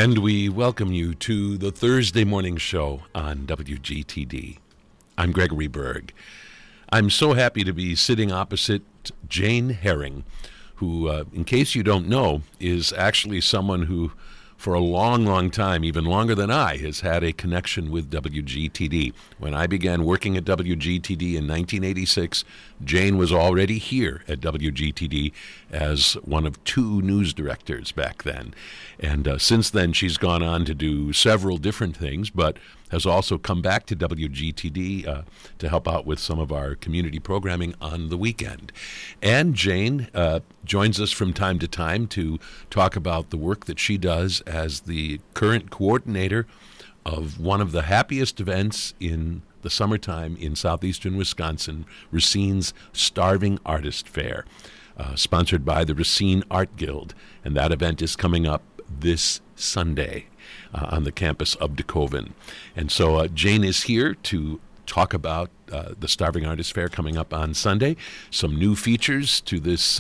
And we welcome you to the Thursday morning show on WGTD. I'm Gregory Berg. I'm so happy to be sitting opposite Jane Herring, who, in case you don't know, is actually someone who, for a long, long time, even longer than I, has had a connection with WGTD. When I began working at WGTD in 1986, Jane was already here at WGTD as one of two news directors back then. And since then, she's gone on to do several different things, but has also come back to WGTD to help out with some of our community programming on the weekend. And Jane joins us from time to time to talk about the work that she does as the current coordinator of one of the happiest events in the summertime in southeastern Wisconsin, Racine's Starving Artist Fair, sponsored by the Racine Art Guild. And that event is coming up this Sunday on the campus of DeKoven. And so Jane is here to talk about the Starving Artist Fair coming up on Sunday, some new features to this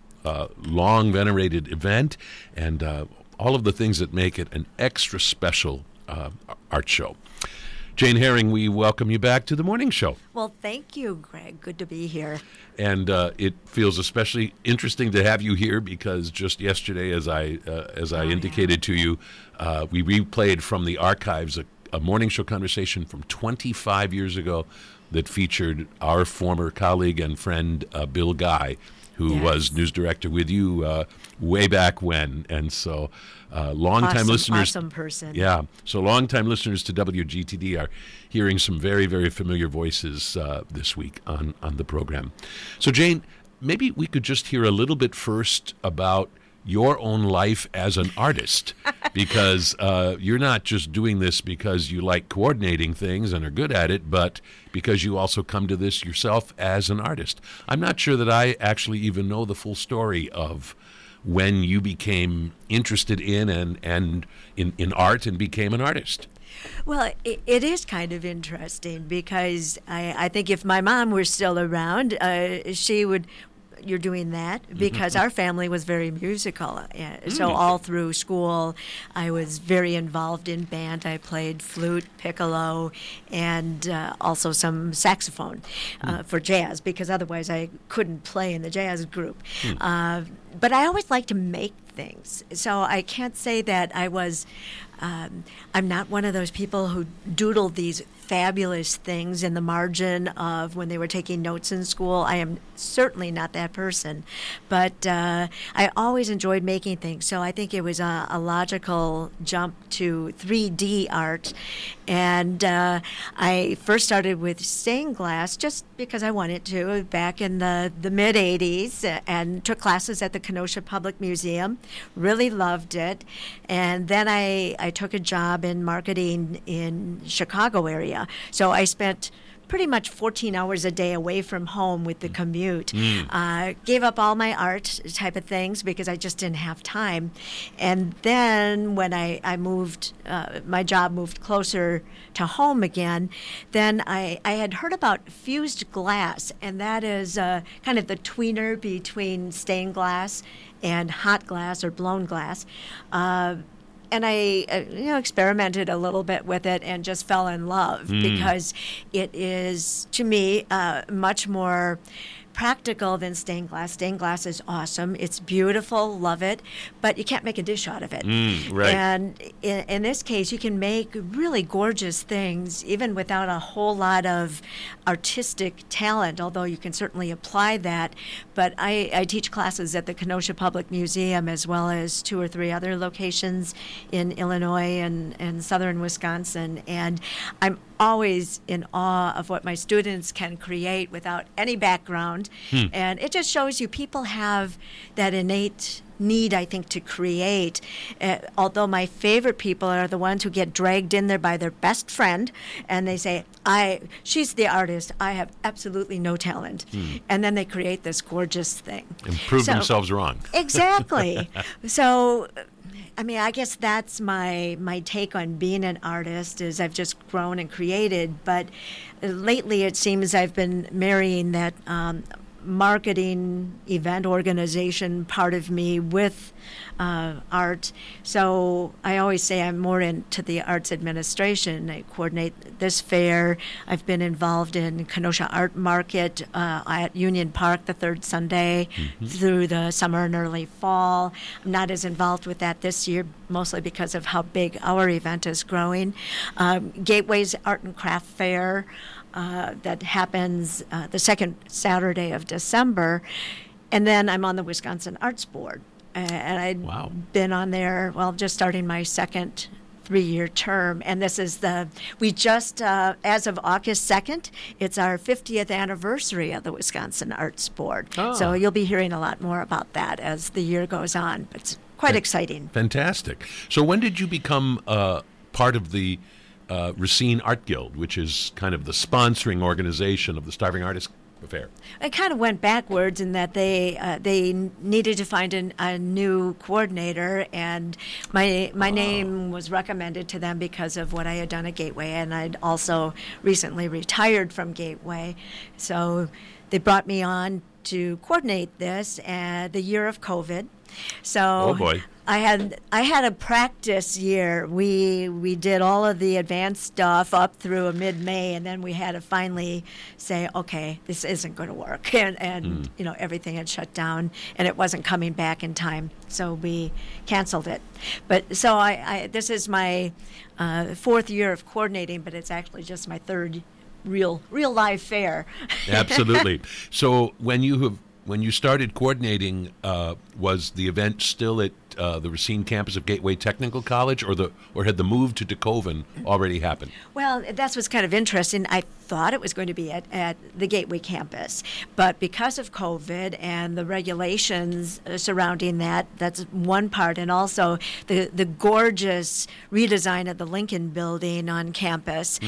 long venerated event, and all of the things that make it an extra special art show. Jane Herring, we welcome you back to the morning show. Well, thank you, Greg. Good to be here. And it feels especially interesting to have you here because just yesterday, as I indicated to you, we replayed from the archives a morning show conversation from 25 years ago that featured our former colleague and friend, Bill Guy, who was news director with you way back when. And so longtime listeners... Awesome person. Yeah. So longtime listeners to WGTD are hearing some very, very familiar voices this week on the program. So, Jane, maybe we could just hear a little bit first about your own life as an artist, because you're not just doing this because you like coordinating things and are good at it, but because you also come to this yourself as an artist. I'm not sure that I actually even know the full story of when you became interested in and in art and became an artist. Well, it is kind of interesting because I think if my mom were still around, she would... You're doing that because our family was very musical. So all through school, I was very involved in band. I played flute, piccolo, and also some saxophone for jazz because otherwise I couldn't play in the jazz group. But I always liked to make things. So I can't say that I was... I'm not one of those people who doodled these fabulous things in the margin of when they were taking notes in school. I am certainly not that person. But I always enjoyed making things. So I think it was a logical jump to 3D art. And I first started with stained glass just because I wanted to back in the mid-'80s and took classes at the Kenosha Public Museum. Really loved it. And then I took a job in marketing in Chicago area. So I spent pretty much 14 hours a day away from home with the commute. Gave up all my art type of things because I just didn't have time. And then when I moved, my job moved closer to home again, then I had heard about fused glass, and that is kind of the tweener between stained glass and hot glass or blown glass. And I experimented a little bit with it and just fell in love because it is, to me, much more practical than stained glass. Stained glass is awesome. It's beautiful, love it, but you can't make a dish out of it. Right. And in this case, you can make really gorgeous things even without a whole lot of artistic talent, although you can certainly apply that. But I teach classes at the Kenosha Public Museum as well as 2 or 3 other locations in Illinois and southern Wisconsin. And I'm always in awe of what my students can create without any background. And it just shows you people have that innate need, I think, to create. Although my favorite people are the ones who get dragged in there by their best friend and they say, she's the artist, I have absolutely no talent. And then they create this gorgeous thing. And prove themselves wrong. Exactly. So, I mean, I guess that's my take on being an artist is I've just grown and created. But lately it seems I've been marrying that marketing, event organization part of me with art. So I always say I'm more into the arts administration. I coordinate this fair. I've been involved in Kenosha Art Market at Union Park the third Sunday through the summer and early fall. I'm not as involved with that this year, mostly because of how big our event is growing. Gateway's Art and Craft Fair that happens the second Saturday of December. And then I'm on the Wisconsin Arts Board. And I've been on there, just starting my second 3-year term. And this is we just, as of August 2nd, it's our 50th anniversary of the Wisconsin Arts Board. Oh. So you'll be hearing a lot more about that as the year goes on. But it's quite exciting. Fantastic. So when did you become part of the Racine Art Guild, which is kind of the sponsoring organization of the Starving Artist Fair? It kind of went backwards in that they needed to find a new coordinator, and my name was recommended to them because of what I had done at Gateway, and I'd also recently retired from Gateway. So they brought me on to coordinate this the year of COVID. So oh boy. I had a practice year. We did all of the advanced stuff up through mid-May, and then we had to finally say, okay, this isn't going to work, and everything had shut down, and it wasn't coming back in time, so we canceled it. But so I this is my 4th year of coordinating, but it's actually just my 3rd real live fair. Absolutely. So when you started coordinating, was the event still at the Racine campus of Gateway Technical College, or had the move to DeKoven already happened? Well, that's what's kind of interesting. I thought it was going to be at the Gateway campus, but because of COVID and the regulations surrounding that's one part, and also the gorgeous redesign of the Lincoln Building on campus.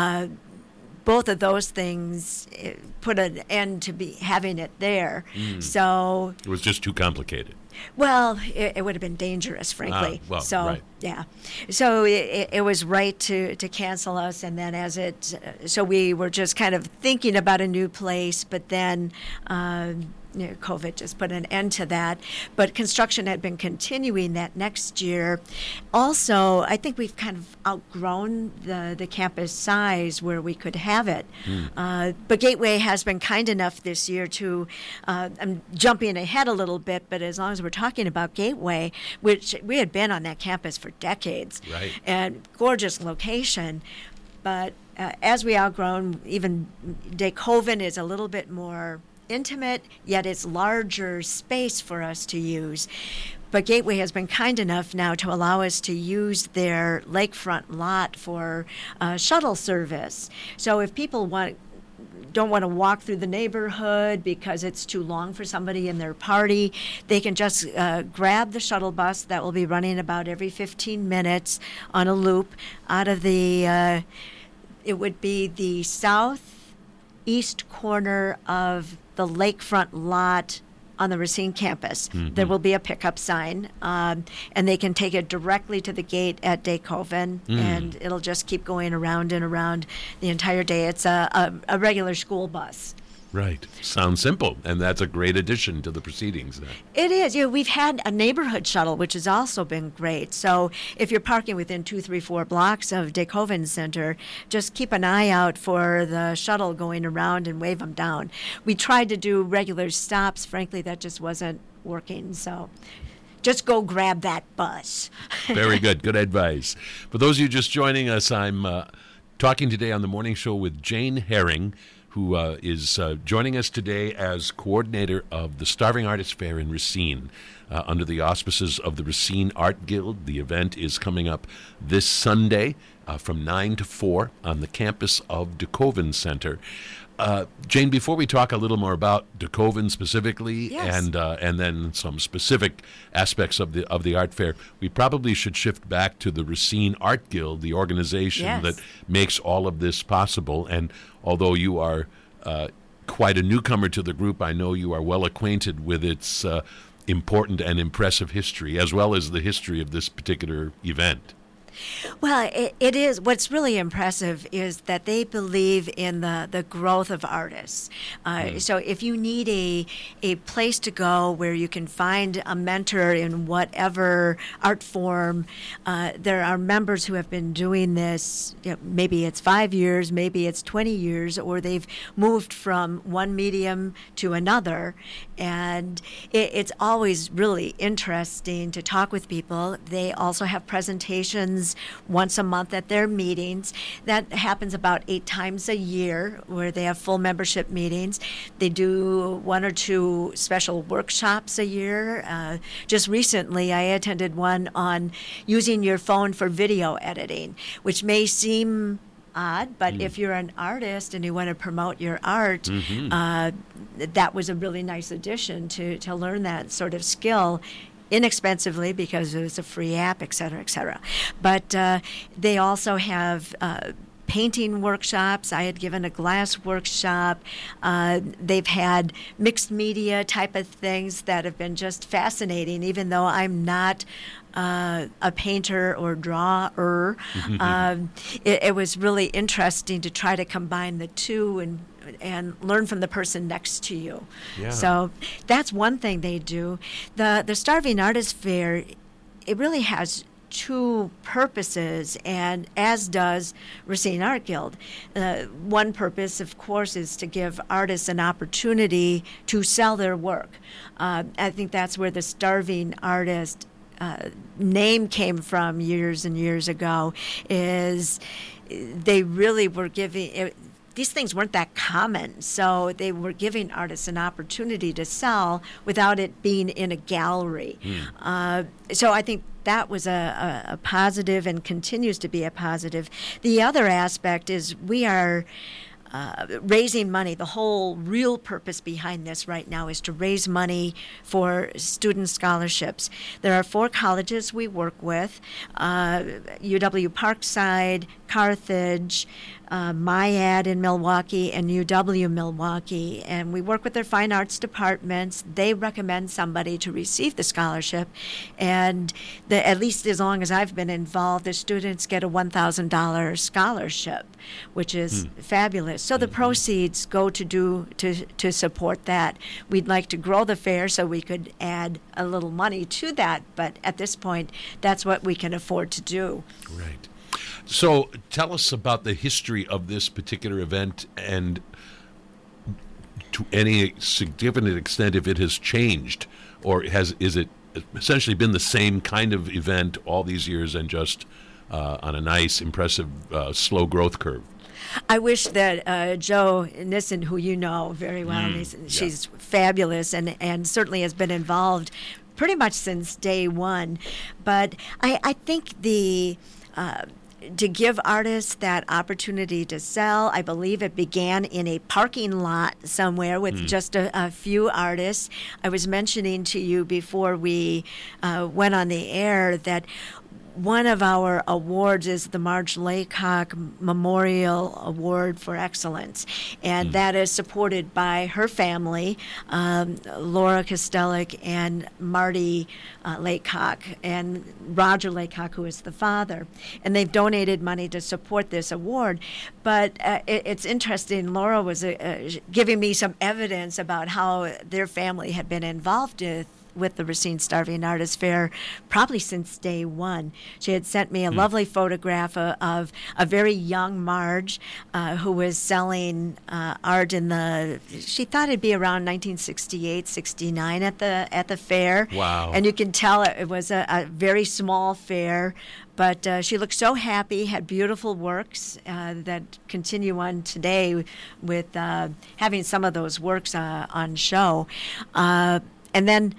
Both of those things put an end to having it there. So it was just too complicated. Well, it would have been dangerous, frankly. Right. Yeah. So it was right to cancel us, and then so we were just kind of thinking about a new place, but then COVID just put an end to that. But construction had been continuing that next year. Also, I think we've kind of outgrown the campus size where we could have it. But Gateway has been kind enough this year to, I'm jumping ahead a little bit, but as long as we're talking about Gateway, which we had been on that campus for decades, right, and gorgeous location, but as we outgrown, even DeKoven is a little bit more intimate, yet it's larger space for us to use. But Gateway has been kind enough now to allow us to use their lakefront lot for shuttle service. So if people don't want to walk through the neighborhood because it's too long for somebody in their party, they can just grab the shuttle bus that will be running about every 15 minutes on a loop out of it would be the southeast corner of the lakefront lot on the Racine campus. There will be a pickup sign, and they can take it directly to the gate at DeKoven, and it'll just keep going around and around the entire day. It's a regular school bus. Right. Sounds simple, and that's a great addition to the proceedings then. It is. We've had a neighborhood shuttle, which has also been great. So if you're parking within 2, 3, 4 blocks of DeKoven Center, just keep an eye out for the shuttle going around and wave them down. We tried to do regular stops. Frankly, that just wasn't working. So just go grab that bus. Very good. Good advice. For those of you just joining us, I'm talking today on the morning show with Jane Herring, who is joining us today as coordinator of the Starving Artist Fair in Racine under the auspices of the Racine Art Guild. The event is coming up this Sunday from 9 to 4 on the campus of DeKoven Center. Jane, before we talk a little more about DeKoven specifically, yes, and then some specific aspects of the art fair, we probably should shift back to the Racine Art Guild, the organization yes, that makes all of this possible. And although you are quite a newcomer to the group, I know you are well acquainted with its important and impressive history, as well as the history of this particular event. Well, it is. What's really impressive is that they believe in the growth of artists. So if you need a place to go where you can find a mentor in whatever art form, there are members who have been doing this, maybe it's 5 years, maybe it's 20 years, or they've moved from one medium to another. And it's always really interesting to talk with people. They also have presentations once a month at their meetings. That happens about 8 times a year, where they have full membership meetings. They do 1 or 2 special workshops a year. Just recently, I attended one on using your phone for video editing, which may seem odd, but if you're an artist and you want to promote your art, that was a really nice addition to learn that sort of skill inexpensively, because it was a free app, et cetera, et cetera. But they also have painting workshops. I had given a glass workshop. They've had mixed media type of things that have been just fascinating, even though I'm not a painter or drawer. It was really interesting to try to combine the two and learn from the person next to you. Yeah. So that's one thing they do. The Starving Artist Fair, it really has 2 purposes, and as does Racine Art Guild. One purpose, of course, is to give artists an opportunity to sell their work. I think that's where the Starving Artist name came from years and years ago, is they really were giving these things weren't that common, so they were giving artists an opportunity to sell without it being in a gallery. So I think that was a positive and continues to be a positive. The other aspect is we are raising money. The whole real purpose behind this right now is to raise money for student scholarships. There are 4 colleges we work with, UW Parkside, Carthage, MIAD in Milwaukee, and UW Milwaukee. And we work with their fine arts departments. They recommend somebody to receive the scholarship. And at least as long as I've been involved, the students get a $1,000 scholarship, which is fabulous. So the proceeds go to support that. We'd like to grow the fair so we could add a little money to that, but at this point, that's what we can afford to do. Right. So tell us about the history of this particular event, and to any significant extent, if it has changed, or is it essentially been the same kind of event all these years and just on a nice, impressive, slow growth curve? I wish that Jo Nissen, who you know very well, she's fabulous and certainly has been involved pretty much since day one. But I think to give artists that opportunity to sell, I believe it began in a parking lot somewhere with just a few artists. I was mentioning to you before we went on the air that one of our awards is the Marge Laycock Memorial Award for Excellence, and that is supported by her family, Laura Kostelic and Marty Laycock, and Roger Laycock, who is the father. And they've donated money to support this award. But it's interesting, Laura was giving me some evidence about how their family had been involved with the Racine Starving Artist Fair probably since day one. She had sent me a lovely photograph of a very young Marge who was selling art she thought it'd be around 1968, 69 at the fair. Wow. And you can tell it was a very small fair, but she looked so happy, had beautiful works that continue on today with having some of those works on show. And then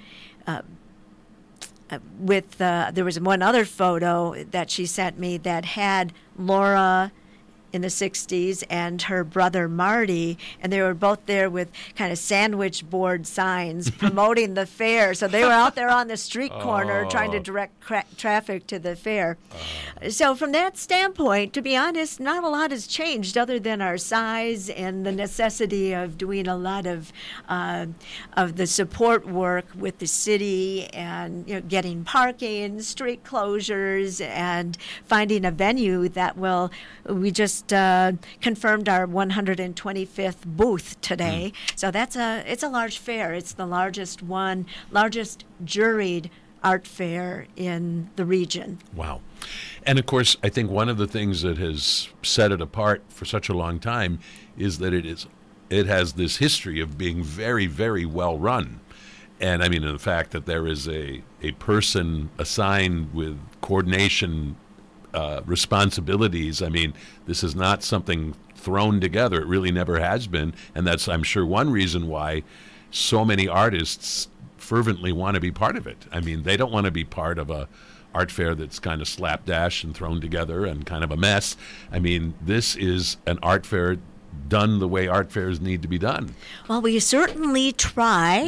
there was one other photo that she sent me that had Laura in the 60s and her brother Marty, and they were both there with kind of sandwich board signs promoting the fair. So they were out there on the street corner trying to direct traffic to the fair. So from that standpoint, to be honest, not a lot has changed other than our size and the necessity of doing a lot of the support work with the city and getting parking, street closures, and finding a venue that will. We just confirmed our 125th booth today, so it's a large fair. It's the largest juried art fair in the region. Wow. And of course, I think one of the things that has set it apart for such a long time is that it has this history of being very, very well run. And I mean, the fact that there is a person assigned with coordination responsibilities. I mean, this is not something thrown together. It really never has been. And that's, I'm sure, one reason why so many artists fervently want to be part of it. I mean, they don't want to be part of a art fair that's kind of slapdash and thrown together and kind of a mess. I mean, this is an art fair done the way art fairs need to be done. Well, we certainly try,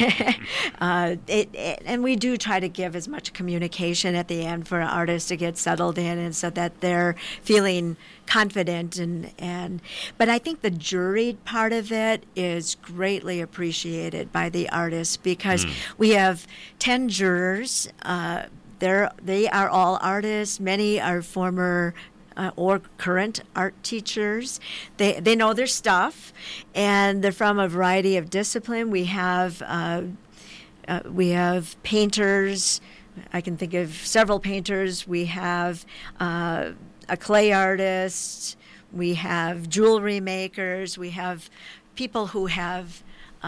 and we do try to give as much communication at the end for artists to get settled in, and so that they're feeling confident. But I think the juried part of it is greatly appreciated by the artists because we have 10 jurors. They are all artists. Many are former or current art teachers. They know their stuff, and they're from a variety of discipline. We have painters. I can think of several painters. We have a clay artist. We have jewelry makers. We have people who have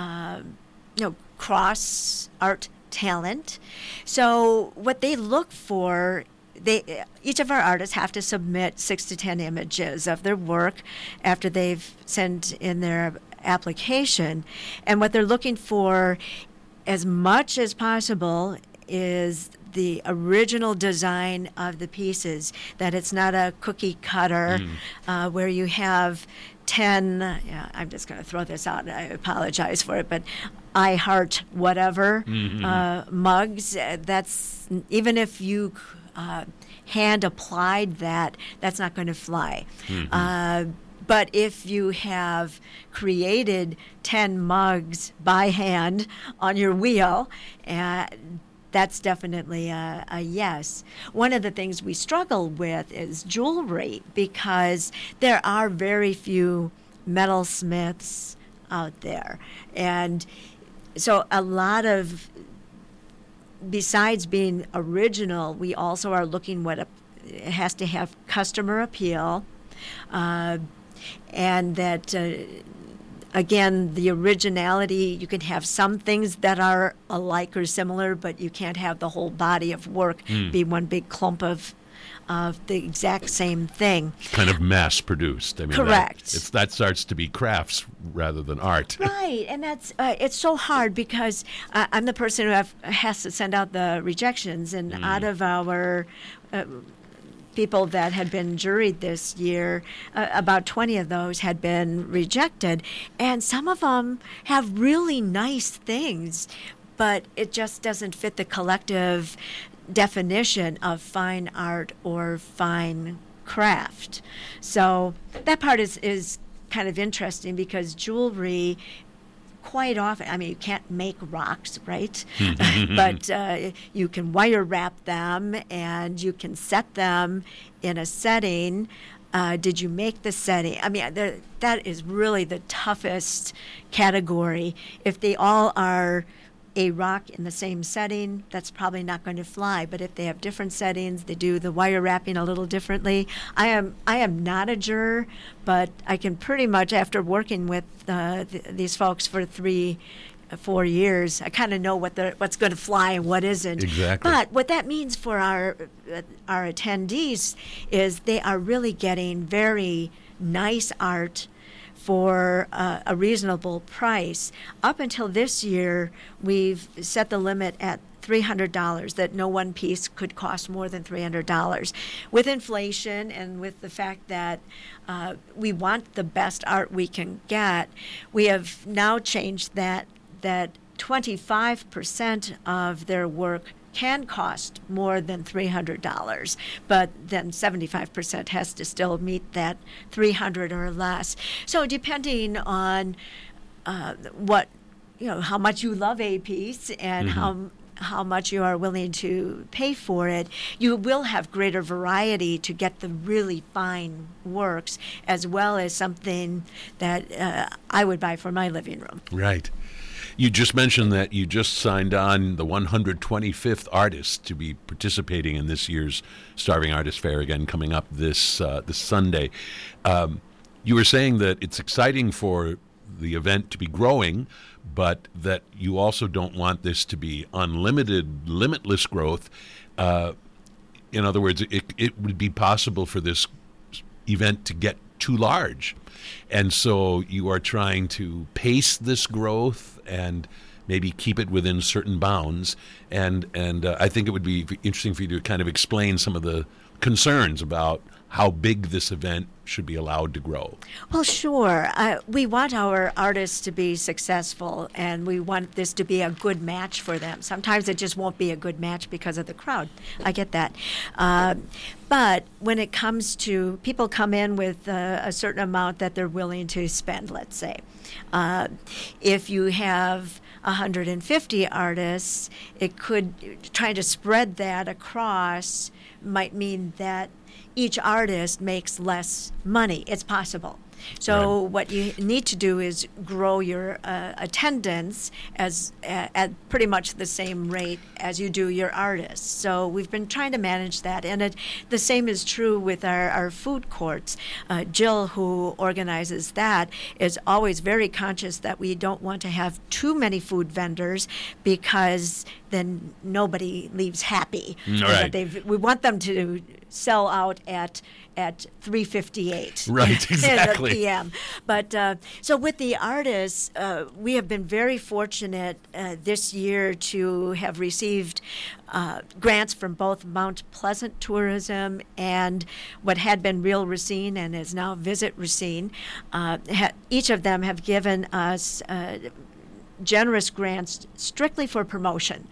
cross art talent. So what they look for. Each of our artists have to submit 6 to 10 images of their work after they've sent in their application. And what they're looking for, as much as possible, is the original design of the pieces, that it's not a cookie cutter where you have 10, I'm just going to throw this out, and I apologize for it, but I heart whatever mugs. That's, even if you hand applied that's not going to fly. But if you have created 10 mugs by hand on your wheel, that's definitely a yes. One of the things we struggle with is jewelry, because there are very few metalsmiths out there. And so a lot of, besides being original, we also are looking it has to have customer appeal, and that, again, the originality, you can have some things that are alike or similar, but you can't have the whole body of work be one big clump of the exact same thing. Kind of mass-produced. I mean, correct. That starts to be crafts rather than art. Right, and that's it's so hard because I'm the person who has to send out the rejections, and out of our people that had been juried this year, about 20 of those had been rejected, and some of them have really nice things, but it just doesn't fit the collective definition of fine art or fine craft. So that part is kind of interesting, because jewelry, quite often, I mean, you can't make rocks, right? But you can wire wrap them, and you can set them in a setting. Did you make the setting? I mean, that is really the toughest category. If they all are a rock in the same setting, that's probably not going to fly. But if they have different settings, they do the wire wrapping a little differently. I am not a juror, but I can pretty much, after working with these folks for 3-4 years, I kind of know what's going to fly and what isn't. Exactly. But what that means for our attendees is they are really getting very nice art for a reasonable price. Up until this year, we've set the limit at $300, that no one piece could cost more than $300. With inflation and with the fact that we want the best art we can get, we have now changed that 25% of their work can cost more than $300, but then 75% has to still meet that $300 or less. So depending on how much you love a piece and how much you are willing to pay for it, you will have greater variety to get the really fine works, as well as something that I would buy for my living room. Right. You just mentioned that you just signed on the 125th artist to be participating in this year's Starving Artist Fair, again coming up this Sunday. You were saying that it's exciting for the event to be growing, but that you also don't want this to be unlimited, limitless growth. In other words, it would be possible for this event to get too large. And so you are trying to pace this growth and maybe keep it within certain bounds. And I think it would be interesting for you to kind of explain some of the concerns about how big this event should be allowed to grow. Well, sure. We want our artists to be successful, and we want this to be a good match for them. Sometimes it just won't be a good match because of the crowd. I get that. But when it comes to people come in with a certain amount that they're willing to spend, let's say. If you have 150 artists, it could, trying to spread that across might mean that each artist makes less money. It's possible. So what you need to do is grow your attendance at pretty much the same rate as you do your artists. So we've been trying to manage that. And the same is true with our food courts. Jill, who organizes that, is always very conscious that we don't want to have too many food vendors, because then nobody leaves happy. Right. We want them to sell out at 3:58. Right, exactly. p.m. But so with the artists, we have been very fortunate this year to have received grants from both Mount Pleasant Tourism and what had been Real Racine and is now Visit Racine. Each of them have given us generous grants strictly for promotion.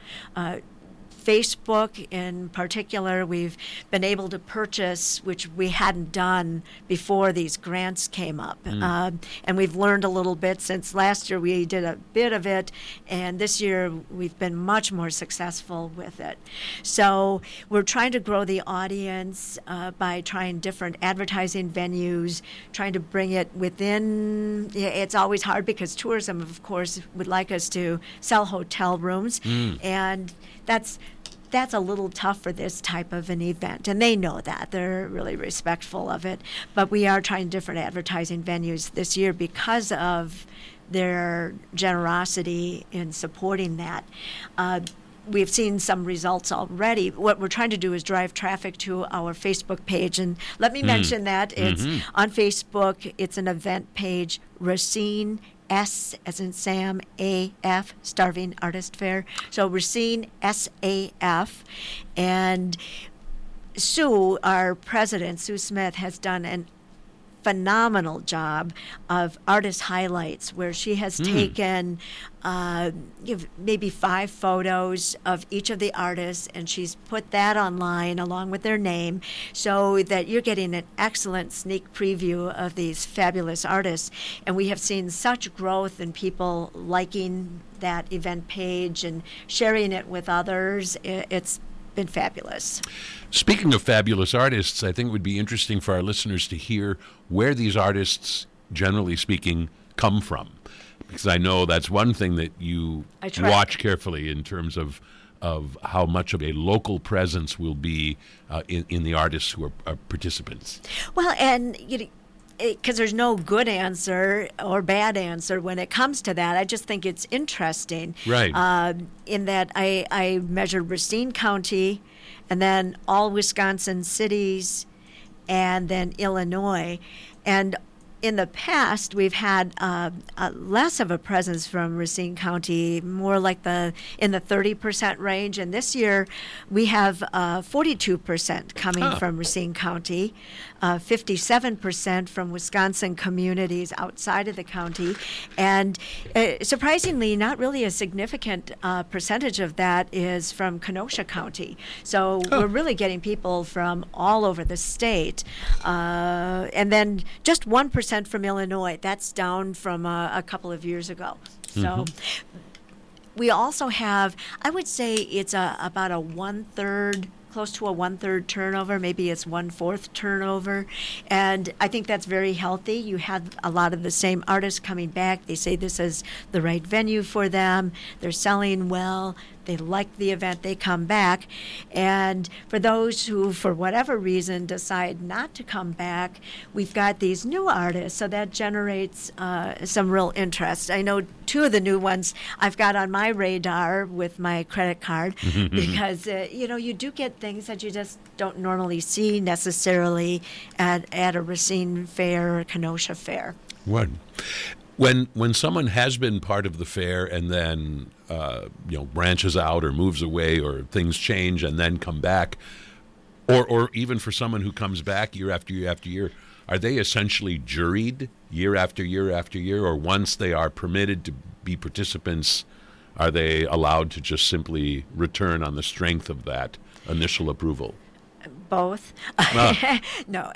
Facebook in particular, we've been able to purchase, which we hadn't done before these grants came up. And we've learned a little bit since last year. We did a bit of it, and this year we've been much more successful with it. So we're trying to grow the audience by trying different advertising venues, trying to bring it within. It's always hard because tourism, of course, would like us to sell hotel rooms, and that's a little tough for this type of an event, and they know that. They're really respectful of it. But we are trying different advertising venues this year because of their generosity in supporting that. We've seen some results already. What we're trying to do is drive traffic to our Facebook page. And let me mention that it's on Facebook. It's an event page, Racine S as in Sam, A-F, Starving Artist Fair. So Racine SAF. And Sue, our president, Sue Smith, has done an phenomenal job of artist highlights, where she has taken maybe 5 photos of each of the artists, and she's put that online along with their name, so that you're getting an excellent sneak preview of these fabulous artists. And we have seen such growth in people liking that event page and sharing it with others. It's been fabulous. Speaking of fabulous artists, I think it would be interesting for our listeners to hear where these artists, generally speaking, come from. Because I know that's one thing that you watch carefully in terms of how much of a local presence will be in the artists who are participants. Well, and because there's no good answer or bad answer when it comes to that. I just think it's interesting. Right. In that I measured Racine County, and then all Wisconsin cities, and then Illinois. And in the past, we've had less of a presence from Racine County, more like in the 30% range. And this year, we have 42% coming from Racine County, 57% from Wisconsin communities outside of the county, and surprisingly, not really a significant percentage of that is from Kenosha County. So we're really getting people from all over the state, and then just 1% from Illinois. That's down from a couple of years ago. So we also have, I would say it's about a one-third, close to a one-third turnover, maybe it's one-fourth turnover, and I think that's very healthy. You have a lot of the same artists coming back. They say this is the right venue for them. They're selling well. They like the event, they come back. And for those who, for whatever reason, decide not to come back, we've got these new artists, so that generates some real interest. I know two of the new ones I've got on my radar with my credit card because, you do get things that you just don't normally see necessarily at a Racine fair or Kenosha fair. One. When someone has been part of the fair and then branches out or moves away or things change and then come back, or even for someone who comes back year after year after year, are they essentially juried year after year after year, or once they are permitted to be participants, are they allowed to just simply return on the strength of that initial approval? Both. No,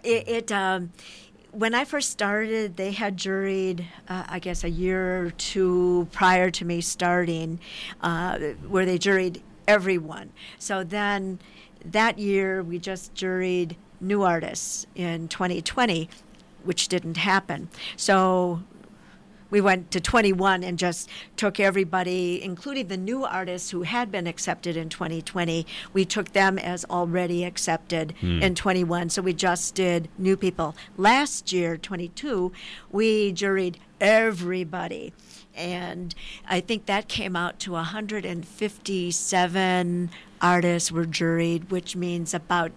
when I first started, they had juried, I guess, a year or two prior to me starting, where they juried everyone. So then that year, we just juried new artists in 2020, which didn't happen. So we went to 21 and just took everybody, including the new artists who had been accepted in 2020. We took them as already accepted in 21. So we just did new people. Last year, 22, we juried everybody. And I think that came out to 157 artists were juried, which means about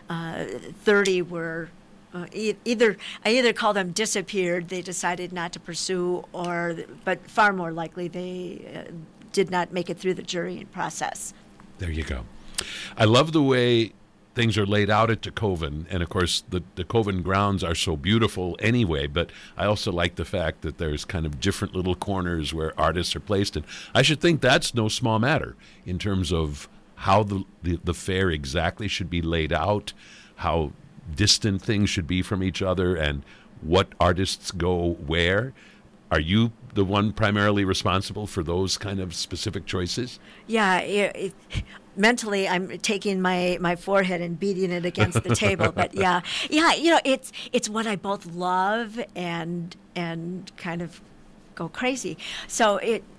30 were I either call them disappeared, they decided not to pursue, but far more likely they did not make it through the jurying process. There you go. I love the way things are laid out at Tacovin, and of course the Tacovin grounds are so beautiful anyway, but I also like the fact that there's kind of different little corners where artists are placed, and I should think that's no small matter in terms of how the fair exactly should be laid out, how distant things should be from each other, and what artists go where. Are you the one primarily responsible for those kind of specific choices? Yeah, mentally I'm taking my forehead and beating it against the table, but yeah, it's what I both love and kind of go crazy. So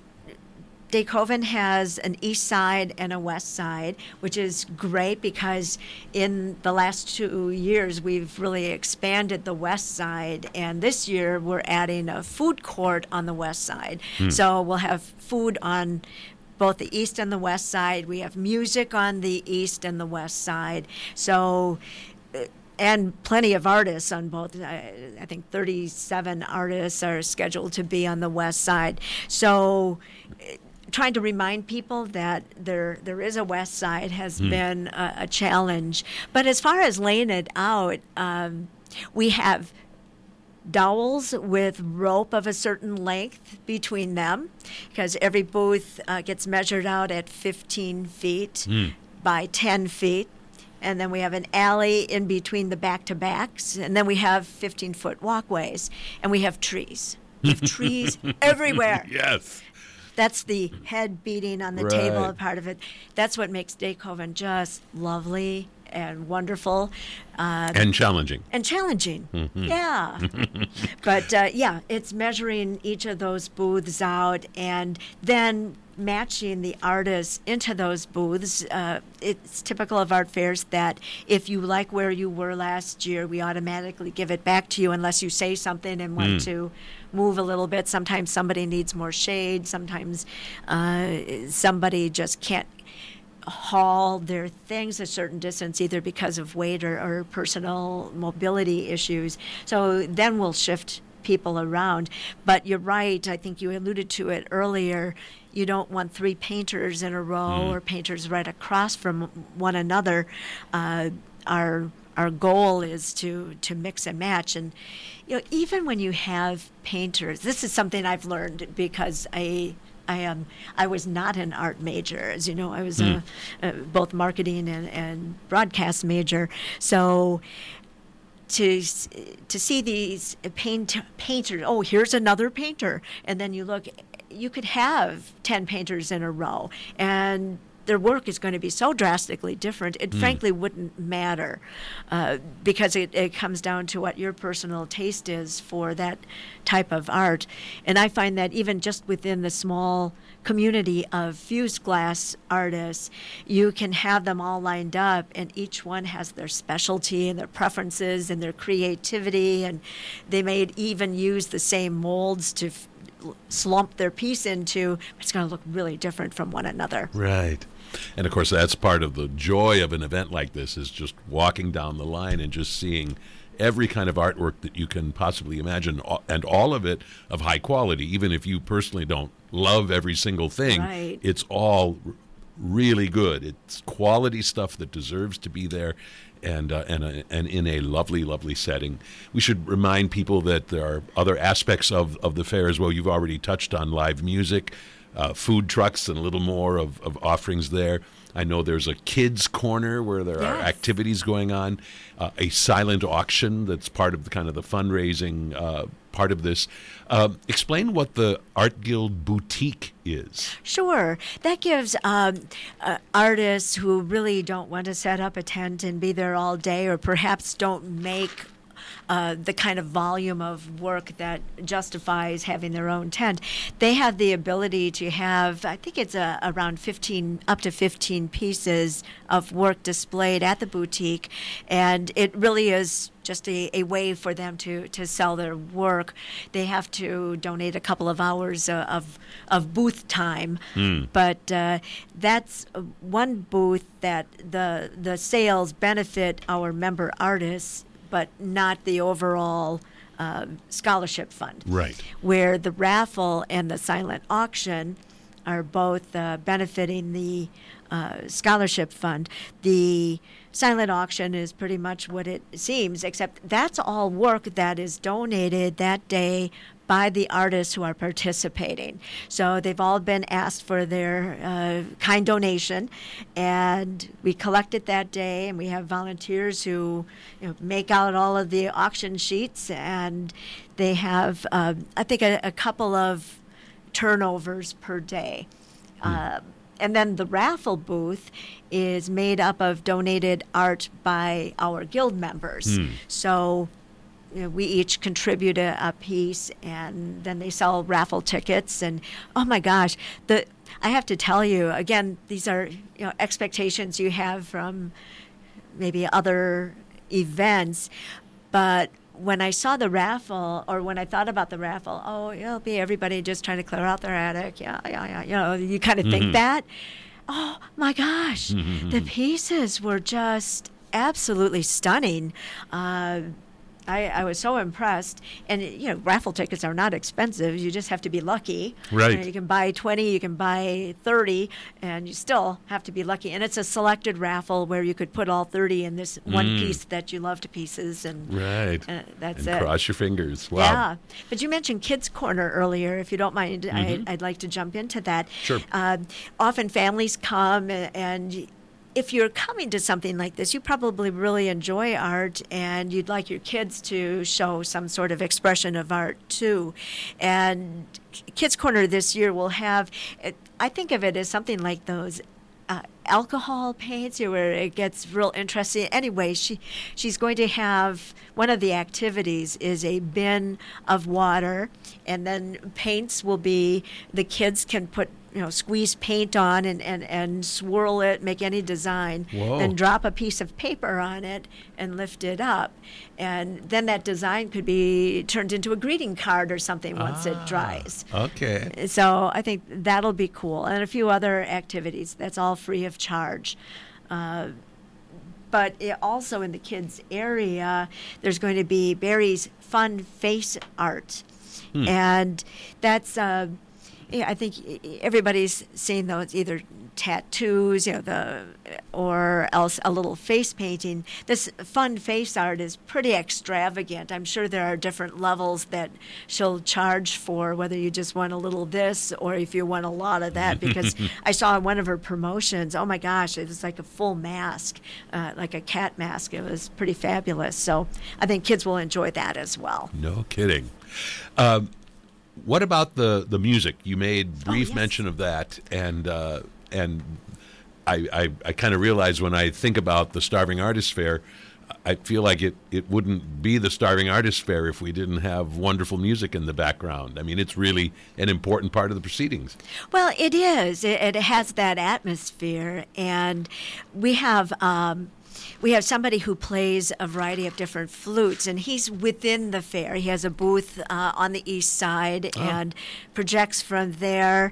Tacovin has an east side and a west side, which is great because in the last 2 years we've really expanded the west side, and this year we're adding a food court on the west side. So we'll have food on both the east and the west side. We have music on the east and the west side. So and plenty of artists on both. I think 37 artists are scheduled to be on the west side. So trying to remind people that there is a west side has been a challenge. But as far as laying it out, we have dowels with rope of a certain length between them, because every booth gets measured out at 15 feet by 10 feet. And then we have an alley in between the back-to-backs. And then we have 15-foot walkways. And we have trees. We have trees everywhere. Yes. That's the head beating on the table part of it. That's what makes Tacovin just lovely and wonderful. And challenging. Yeah. But, it's measuring each of those booths out and then matching the artists into those booths. It's typical of art fairs that if you like where you were last year, we automatically give it back to you unless you say something and want to move a little bit. Sometimes somebody needs more shade. Sometimes somebody just can't haul their things a certain distance, either because of weight or personal mobility issues. So then we'll shift people around. But you're right. I think you alluded to it earlier. You don't want 3 painters in a row or painters right across from one another. Our goal is to mix and match. And even when you have painters, this is something I've learned because I was not an art major. As you know, I was both marketing and broadcast major. So to see these painters, oh, here's another painter. And then you look, you could have 10 painters in a row. And their work is going to be so drastically different, it frankly wouldn't matter because it comes down to what your personal taste is for that type of art. And I find that even just within the small community of fused glass artists, you can have them all lined up and each one has their specialty and their preferences and their creativity, and they may even use the same molds to slump their piece into. It's going to look really different from one another. Right. And of course, that's part of the joy of an event like this, is just walking down the line and just seeing every kind of artwork that you can possibly imagine, and all of it of high quality. Even if you personally don't love every single thing, right, it's all really good. It's quality stuff that deserves to be there, and in a lovely, lovely setting. We should remind people that there are other aspects of the fair as well. You've already touched on live music, food trucks, and a little more of offerings there. I know there's a kids' corner where there are activities going on, a silent auction that's part of the kind of the fundraising part of this. Explain what the Art Guild Boutique is. Sure. That gives artists who really don't want to set up a tent and be there all day, or perhaps don't make the kind of volume of work that justifies having their own tent. They have the ability to have, I think it's around 15, up to 15 pieces of work displayed at the boutique, and it really is just a way for them to sell their work. They have to donate a couple of hours of booth time, but that's one booth that the sales benefit our member artists, but not the overall scholarship fund. Right. Where the raffle and the silent auction are both benefiting the scholarship fund. The silent auction is pretty much what it seems, except that's all work that is donated that day by the artists who are participating. So they've all been asked for their kind donation, and we collect it that day, and we have volunteers who make out all of the auction sheets, and they have, I think, a couple of turnovers per day. And then the raffle booth is made up of donated art by our guild members. So we each contribute a piece, and then they sell raffle tickets. And oh my gosh, I have to tell you again, these are expectations you have from maybe other events, but when I saw the raffle, or when I thought about the raffle, oh, it'll be everybody just trying to clear out their attic. Yeah. You kind of think that. Oh my gosh, the pieces were just absolutely stunning. I was so impressed. And, raffle tickets are not expensive. You just have to be lucky. Right. You can buy 20, you can buy 30, and you still have to be lucky. And it's a selected raffle where you could put all 30 in this one piece that you love to pieces. And right. That's and it. Cross your fingers. Wow. Yeah. But you mentioned Kids Corner earlier. If you don't mind, I'd like to jump into that. Sure. Often families come, and if you're coming to something like this, you probably really enjoy art, and you'd like your kids to show some sort of expression of art too. And Kids Corner this year will have, I think of it as something like those alcohol paints, where it gets real interesting. Anyway, she's going to have, one of the activities is a bin of water, and then paints will be, the kids can put squeeze paint on and swirl it, make any design, then drop a piece of paper on it and lift it up. And then that design could be turned into a greeting card or something once it dries. Okay. So I think that'll be cool. And a few other activities. That's all free of charge. But but also in the kids area, there's going to be Barry's Fun Face Art. And that's, I think everybody's seen those, either tattoos, or else a little face painting. This fun face art is pretty extravagant. I'm sure there are different levels that she'll charge for, whether you just want a little this or if you want a lot of that, because I saw one of her promotions, oh my gosh, it was like a full mask, like a cat mask. It was pretty fabulous. So I think kids will enjoy that as well. No kidding. What about the music? You made brief mention of that, and I kind of realize when I think about the Starving Artists Fair, I feel like it wouldn't be the Starving Artists Fair if we didn't have wonderful music in the background. I mean, it's really an important part of the proceedings. Well, it is. It has that atmosphere, and we have somebody who plays a variety of different flutes, and he's within the fair. He has a booth on the east side and projects from there.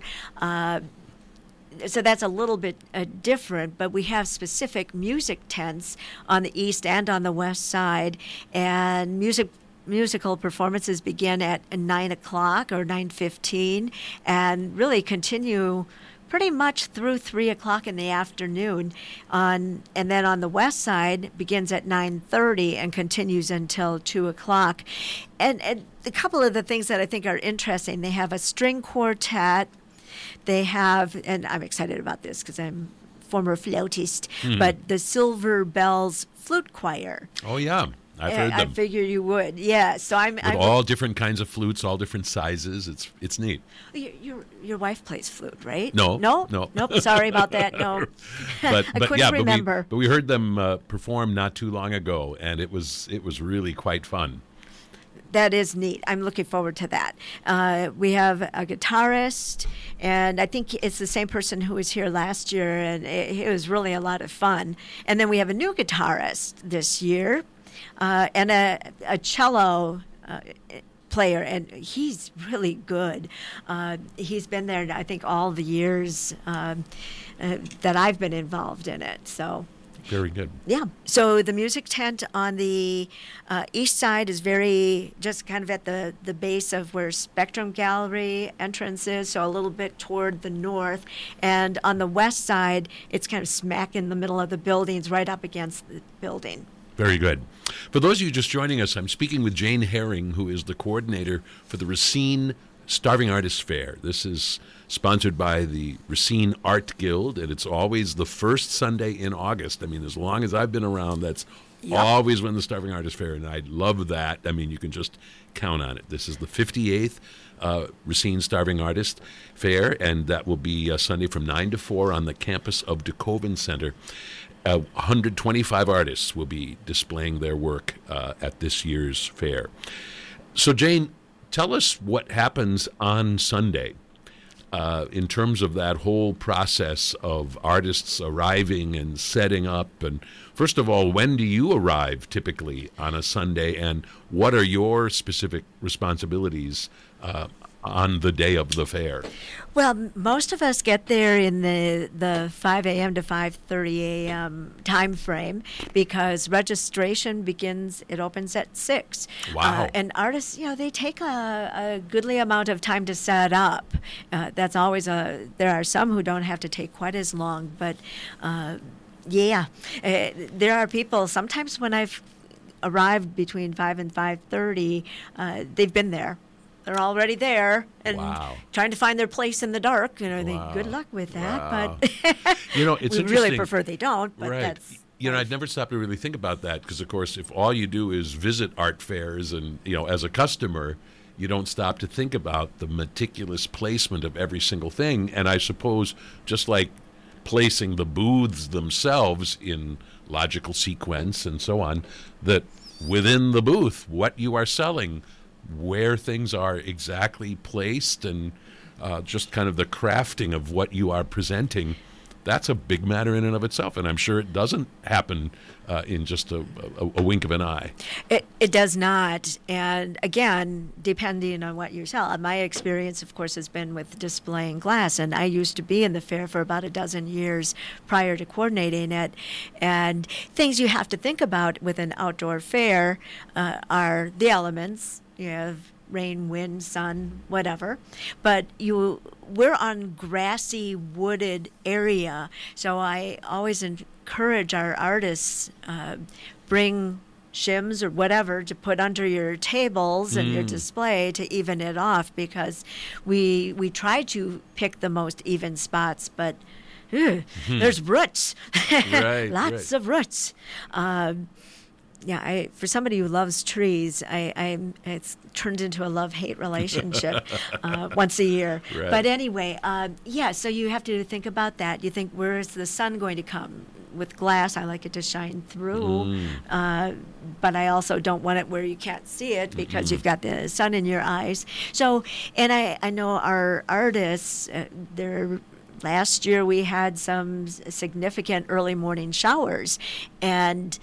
So that's a little bit different, but we have specific music tents on the east and on the west side, and musical performances begin at 9 o'clock or 9:15 and really continue pretty much through 3 o'clock in the afternoon. And then on the west side begins at 9:30 and continues until 2 o'clock. And a couple of the things that I think are interesting, they have a string quartet. They have, and I'm excited about this because I'm former flautist, but the Silver Bells Flute Choir. Oh, yeah. I've heard them. I figure you would, yeah. So I'm all different kinds of flutes, all different sizes. It's neat. Your wife plays flute, right? No. Nope. Sorry about that. No, but I couldn't remember. But we heard them perform not too long ago, and it was really quite fun. That is neat. I'm looking forward to that. We have a guitarist, and I think it's the same person who was here last year, and it was really a lot of fun. And then we have a new guitarist this year, and a cello player, and he's really good. He's been there, I think, all the years that I've been involved in it. So. Very good. Yeah. So the music tent on the east side is just kind of at the base of where Spectrum Gallery entrance is, so a little bit toward the north. And on the west side, it's kind of smack in the middle of the buildings, right up against the building. Very good. For those of you just joining us, I'm speaking with Jane Herring, who is the coordinator for the Racine Starving Artists Fair. This is sponsored by the Racine Art Guild, and it's always the first Sunday in August. I mean, as long as I've been around, that's always when the Starving Artists Fair, and I love that. I mean, you can just count on it. This is the 58th Racine Starving Artist Fair, and that will be Sunday from 9 to 4 on the campus of DeKoven Center. 125 artists will be displaying their work at this year's fair. So, Jane, tell us what happens on Sunday in terms of that whole process of artists arriving and setting up. And first of all, when do you arrive typically on a Sunday, and what are your specific responsibilities on the day of the fair? Well, most of us get there in the 5 a.m. to 5:30 a.m. time frame because registration it opens at 6. Wow. And artists, they take a goodly amount of time to set up. That's always there are some who don't have to take quite as long, but there are people, sometimes when I've arrived between 5 and 5:30, they've been there. They're already there and trying to find their place in the dark. Good luck with that. But it's we interesting. really prefer they don't. But right. That's I'd never stop to really think about that because, of course, if all you do is visit art fairs and as a customer, you don't stop to think about the meticulous placement of every single thing. And I suppose just like placing the booths themselves in logical sequence and so on, that within the booth, what you are selling, where things are exactly placed, and just kind of the crafting of what you are presenting, that's a big matter in and of itself, and I'm sure it doesn't happen in just a wink of an eye. It does not. And again, depending on what you sell. My experience, of course, has been with displaying glass. And I used to be in the fair for about a dozen years prior to coordinating it. And things you have to think about with an outdoor fair are the elements. You have rain, wind, sun, whatever. But we're on grassy, wooded area. So I always encourage our artists, bring shims or whatever to put under your tables and your display to even it off, because we try to pick the most even spots, but there's roots. Lots of roots. For somebody who loves trees, it's turned into a love-hate relationship once a year. Right. But anyway, so you have to think about that. You think, where is the sun going to come? With glass, I like it to shine through, but I also don't want it where you can't see it because you've got the sun in your eyes. So, and I know our artists, last year we had some significant early morning showers, and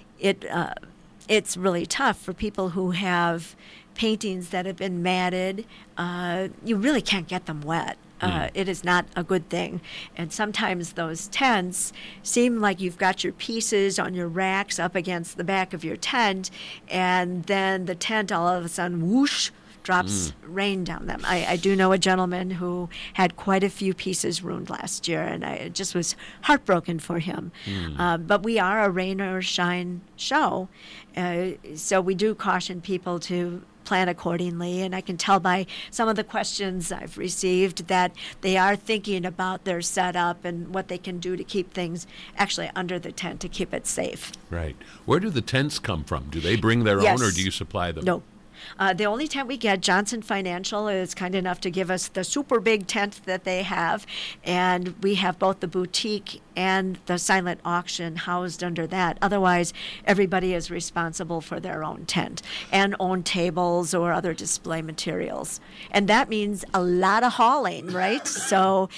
it's really tough for people who have paintings that have been matted. You really can't get them wet. It is not a good thing. And sometimes those tents seem like you've got your pieces on your racks up against the back of your tent, and then the tent all of a sudden, whoosh, drops rain down them. I do know a gentleman who had quite a few pieces ruined last year, and I just was heartbroken for him. But we are a rain or shine show, so we do caution people to plan accordingly, and I can tell by some of the questions I've received that they are thinking about their setup and what they can do to keep things actually under the tent to keep it safe. Right. Where do the tents come from? Do they bring their own, or do you supply them? No. The only tent we get, Johnson Financial is kind enough to give us the super big tent that they have, and we have both the boutique and the silent auction housed under that. Otherwise, everybody is responsible for their own tent and own tables or other display materials. And that means a lot of hauling, right? So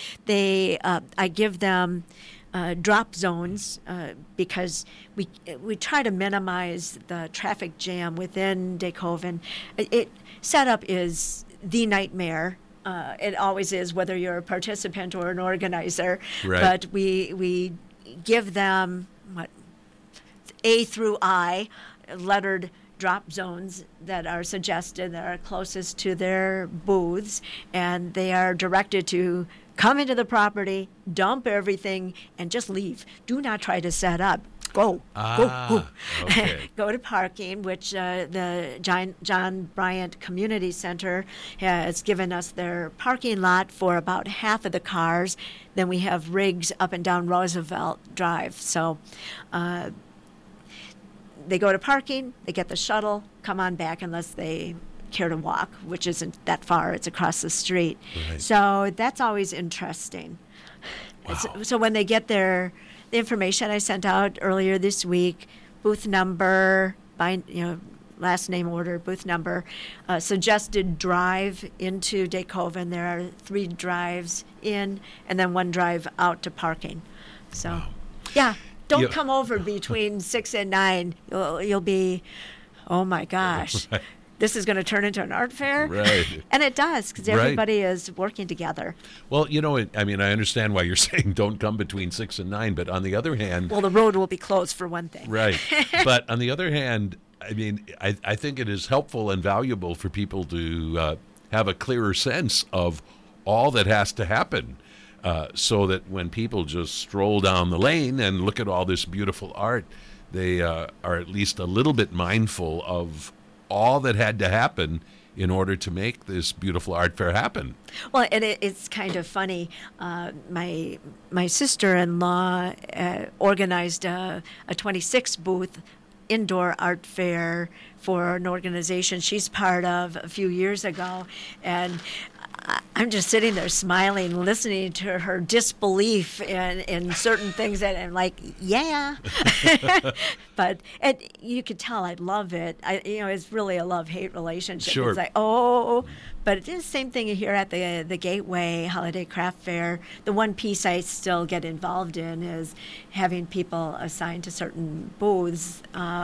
I give them drop zones because we try to minimize the traffic jam within DeKoven. Setup is the nightmare. It always is, whether you're a participant or an organizer. Right. But we give them A through I lettered drop zones that are suggested, that are closest to their booths, and they are directed to come into the property, dump everything, and just leave. Do not try to set up. Go. Okay. Go to parking, which the John Bryant Community Center has given us their parking lot for about half of the cars. Then we have rigs up and down Roosevelt Drive. So they go to parking, they get the shuttle, come on back unless they care to walk, which isn't that far. It's across the street. Right. So that's always interesting. Wow. So when they get the information I sent out earlier this week, booth number, last name order, booth number, suggested drive into DeKoven. There are 3 drives in and then 1 drive out to parking. So, don't come over between 6 and 9. You'll be, oh my gosh. Right. This is going to turn into an art fair. Right. And it does, because everybody is working together. Well, I understand why you're saying don't come between 6 and 9, but on the other hand... Well, the road will be closed for one thing. Right. But on the other hand, I think it is helpful and valuable for people to have a clearer sense of all that has to happen, so that when people just stroll down the lane and look at all this beautiful art, they are at least a little bit mindful of all that had to happen in order to make this beautiful art fair happen. Well, and it's kind of funny. My sister-in-law organized a 26 booth indoor art fair for an organization she's part of a few years ago, and I'm just sitting there smiling, listening to her disbelief in certain things that I'm like, yeah. But you could tell I love it. It's really a love-hate relationship. Sure. It's like, oh, but it is the same thing here at the Gateway Holiday Craft Fair. The one piece I still get involved in is having people assigned to certain booths,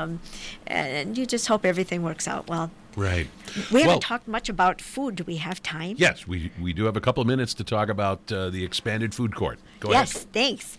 and you just hope everything works out well. Right. We haven't talked much about food. Do we have time? Yes, we do have a couple of minutes to talk about the expanded food court. Go ahead. Yes, thanks.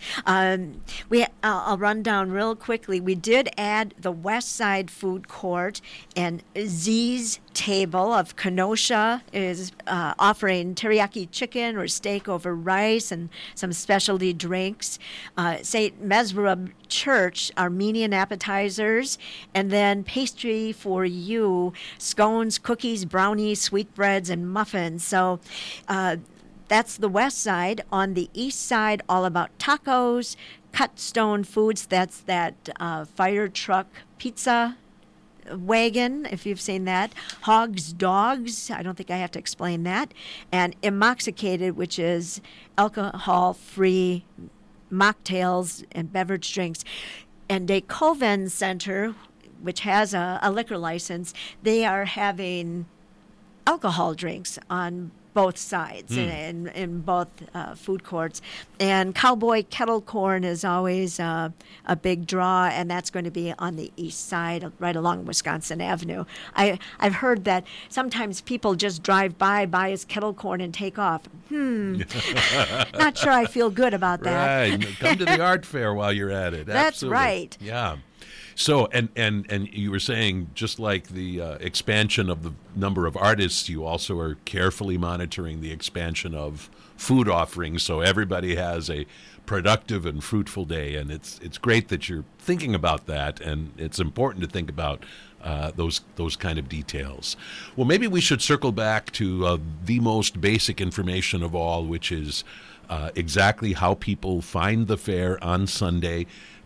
I'll run down real quickly. We did add the West Side Food Court, and Z's Table of Kenosha is offering teriyaki chicken or steak over rice and some specialty drinks. St. Mesrub Church, Armenian appetizers, and then pastry for you, scones, cookies, brownies, sweetbreads, and muffins. So that's the west side. On the east side, all about tacos, Cut Stone Foods. That's that fire truck pizza wagon, if you've seen that. Hogs Dogs, I don't think I have to explain that. And Inmoxicated, which is alcohol-free mocktails and beverage drinks. And DeKoven Center, which has a liquor license, they are having alcohol drinks on both sides in both food courts. And Cowboy Kettle Corn is always a big draw, and that's going to be on the east side, right along Wisconsin Avenue. I've heard that sometimes people just drive by, buy his kettle corn, and take off. Not sure I feel good about that. Right. Come to the art fair while you're at it. That's Absolutely. right. Yeah. So, and you were saying, just like the expansion of the number of artists, you also are carefully monitoring the expansion of food offerings, so everybody has a productive and fruitful day. And it's great that you're thinking about that, and it's important to think about those kind of details. Well, maybe we should circle back to the most basic information of all, which is exactly how people find the fair on Sunday,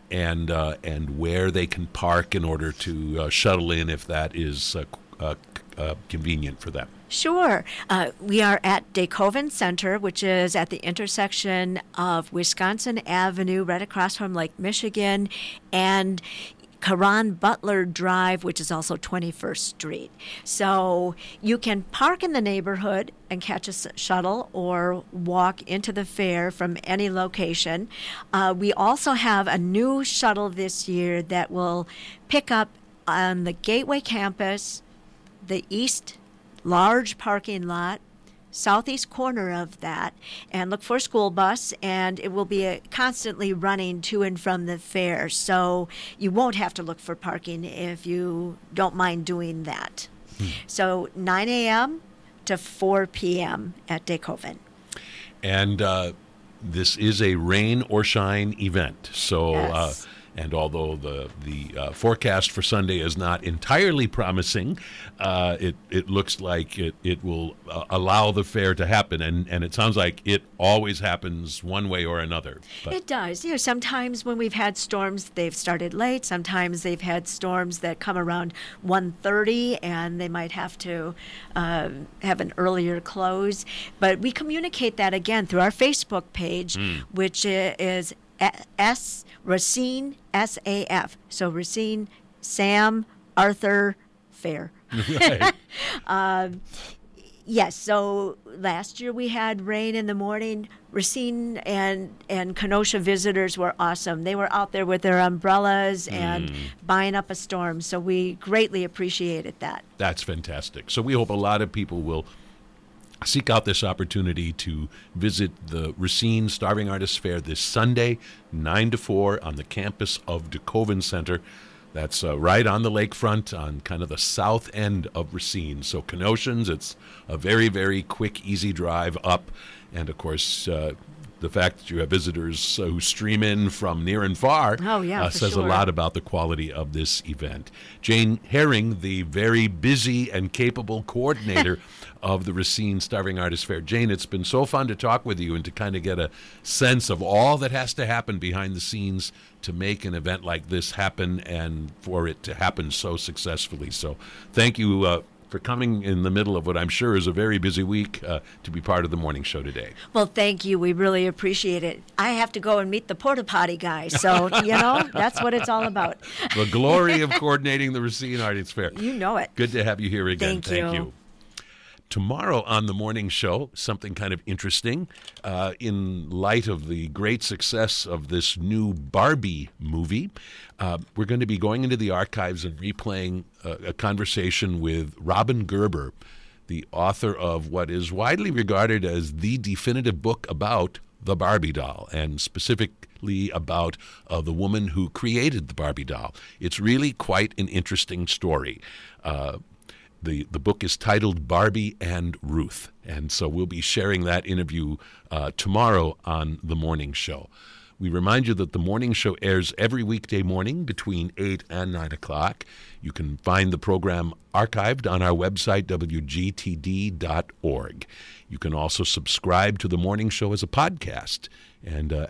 and where they can park in order to shuttle in if that is convenient for them. Sure. We are at DeKoven Center, which is at the intersection of Wisconsin Avenue, right across from Lake Michigan, and Karan Butler Drive, which is also 21st Street. So you can park in the neighborhood and catch a shuttle or walk into the fair from any location. We also have a new shuttle this year that will pick up on the Gateway campus, the east large parking lot, southeast corner of that, and look for a school bus, and it will be constantly running to and from the fair. So you won't have to look for parking if you don't mind doing that. So 9 a.m. to 4 p.m. at DeKoven. And this is a rain or shine event. So, yes. And although the forecast for Sunday is not entirely promising, it looks like it will allow the fair to happen, and it sounds like it always happens one way or another. But it does. Sometimes when we've had storms, they've started late. Sometimes they've had storms that come around 1:30, and they might have to have an earlier close. But we communicate that again through our Facebook page, which is Racine SAF. So Racine, Sam, Arthur, Fair. right. Yes, so last year we had rain in the morning. Racine and Kenosha visitors were awesome. They were out there with their umbrellas and buying up a storm, so we greatly appreciated that. That's fantastic. So we hope a lot of people will seek out this opportunity to visit the Racine Starving Artists Fair this Sunday, 9 to 4, on the campus of DeKoven Center. That's right on the lakefront, on kind of the south end of Racine. So Kenoshans, it's a very, very quick, easy drive up. And, of course, the fact that you have visitors who stream in from near and far says a lot about the quality of this event. Jane Herring, the very busy and capable coordinator of the Racine Starving Artist Fair. Jane, it's been so fun to talk with you and to kind of get a sense of all that has to happen behind the scenes to make an event like this happen and for it to happen so successfully. So thank you for coming in the middle of what I'm sure is a very busy week to be part of the morning show today. Well, thank you. We really appreciate it. I have to go and meet the porta potty guy, so, that's what it's all about. The glory of coordinating the Racine Artist Fair. You know it. Good to have you here again. Thank you. Tomorrow on the morning show, something kind of interesting in light of the great success of this new Barbie movie. We're going to be going into the archives and replaying a conversation with Robin Gerber, the author of what is widely regarded as the definitive book about the Barbie doll, and specifically about the woman who created the Barbie doll. It's really quite an interesting story. The book is titled Barbie and Ruth, and so we'll be sharing that interview tomorrow on The Morning Show. We remind you that The Morning Show airs every weekday morning between 8 and 9 o'clock. You can find the program archived on our website, wgtd.org. You can also subscribe to The Morning Show as a podcast, and